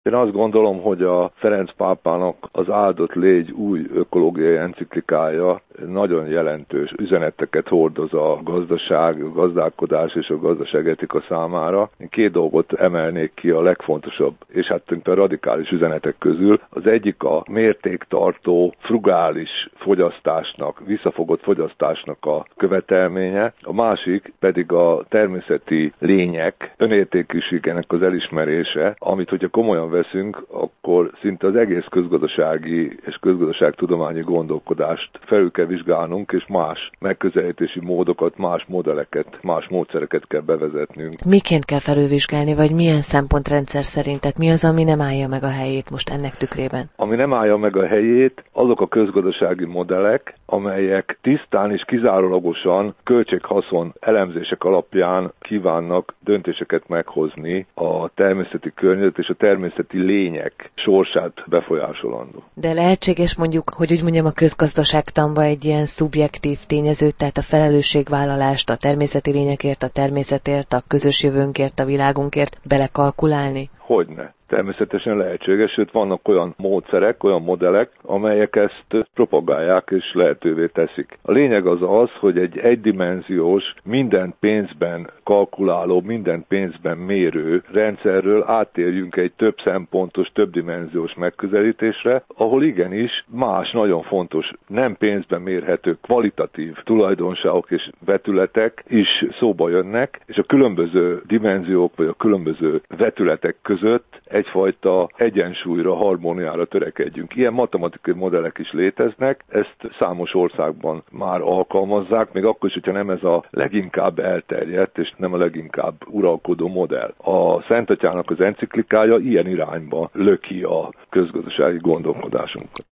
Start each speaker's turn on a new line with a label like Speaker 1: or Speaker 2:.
Speaker 1: Én azt gondolom, hogy a Ferenc pápának az Áldott légy új ökológiai enciklikája nagyon jelentős üzeneteket hordoz a gazdaság, a gazdálkodás és a gazdaságetika számára. Én két dolgot emelnék ki a legfontosabb, és hát a radikális üzenetek közül. Az egyik a mértéktartó, frugális fogyasztásnak, visszafogott fogyasztásnak a követelménye, a másik pedig a természeti lények önértékűségének az elismerése, amit hogyha komolyan veszünk, akkor szinte az egész közgazdasági és közgazdaságtudományi gondolkodást felül kell vizsgálnunk, és más megközelítési módokat, más modelleket, más módszereket kell bevezetnünk.
Speaker 2: Miként kell felülvizsgálni, vagy milyen szempontrendszer szerint? Tehát mi az, ami nem állja meg a helyét most ennek tükrében?
Speaker 1: Ami nem állja meg a helyét, azok a közgazdasági modellek, amelyek tisztán és kizárólagosan költség-haszon elemzések alapján kívánnak döntéseket meghozni a természeti környezet és a természeti lények sorsát befolyásolandó.
Speaker 2: De lehetséges mondjuk, hogy úgy mondjam, a közgazdaságtanba egy ilyen szubjektív tényezőt, tehát a felelősségvállalást a természeti lényekért, a természetért, a közös jövőnkért, a világunkért belekalkulálni?
Speaker 1: Hogyne. Természetesen lehetséges, sőt vannak olyan módszerek, olyan modellek, amelyek ezt propagálják és lehetővé teszik. A lényeg az, hogy egy egydimenziós, minden pénzben kalkuláló, minden pénzben mérő rendszerről áttérjünk egy több szempontos, többdimenziós megközelítésre, ahol igenis más nagyon fontos, nem pénzben mérhető kvalitatív tulajdonságok és vetületek is szóba jönnek, és a különböző dimenziók vagy a különböző vetületek között egyfajta egyensúlyra, harmóniára törekedjünk. Ilyen matematikai modellek is léteznek, ezt számos országban már alkalmazzák, még akkor is, hogyha nem ez a leginkább elterjedt, és nem a leginkább uralkodó modell. A Szent Atyának az enciklikája ilyen irányba löki a közgazdasági gondolkodásunkat.